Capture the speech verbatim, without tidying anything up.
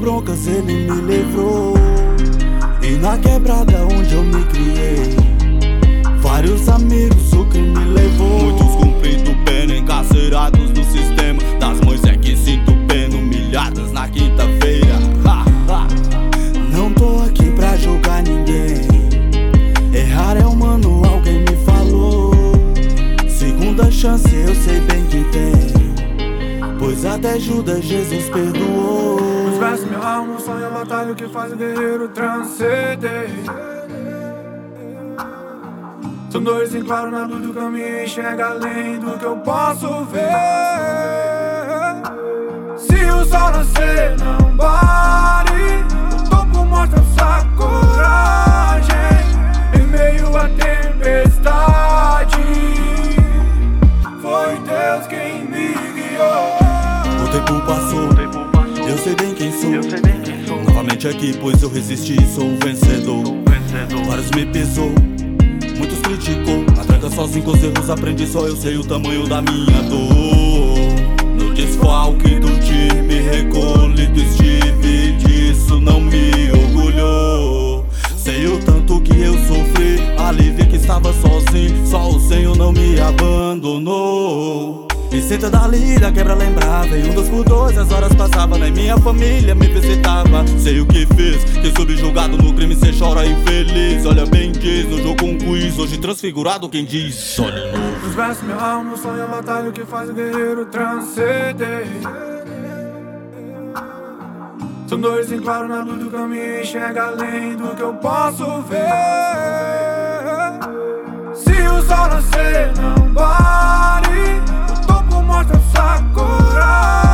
broncas ele me livrou. E na quebrada onde eu me criei, vários amigos o crime levou. Muitos cumprindo pena, encarcerados no sistema. Das mães é que sinto pena, humilhadas na quinta-feira. Não tô aqui pra julgar ninguém, errar é humano, alguém me falou. Segunda chance eu sei bem que tem, pois até Judas Jesus perdoou. Os versos, minha alma, um sonho, a batalha que faz o guerreiro transcender. São dois em claro na luz do caminho, enxerga além do que eu posso ver. Se o sol nascer, não pare, o topo mostra sua coragem. Em meio à tempestade, foi Deus quem me guiou. O tempo passou, eu sei bem quem sou. Novamente aqui, pois eu resisti, sou o vencedor. Vários me pesou, muitos criticou. Na tranca sozinho com os erros aprendi, só eu sei o tamanho da minha dor. No desfalque do time recolhido estive, disso não me orgulhou. Sei o tanto que eu sofri, alívio que estava sozinho, só o Senhor não me abandonou. E senta da lira, quebra lembrava, e um dos por dois as horas passavam, nem minha família me visitava. Sei o que fez, que subjugado no crime cê chora infeliz. Olha bem diz, no jogo um quiz, hoje transfigurado quem diz olha novo. Os versos, minha alma, um sonho, a batalha que faz o guerreiro transcender. São dois em claro na luz do caminho, enxerga além do que eu posso ver. Se o sol nascer, não pare, o topo mostra sua coragem.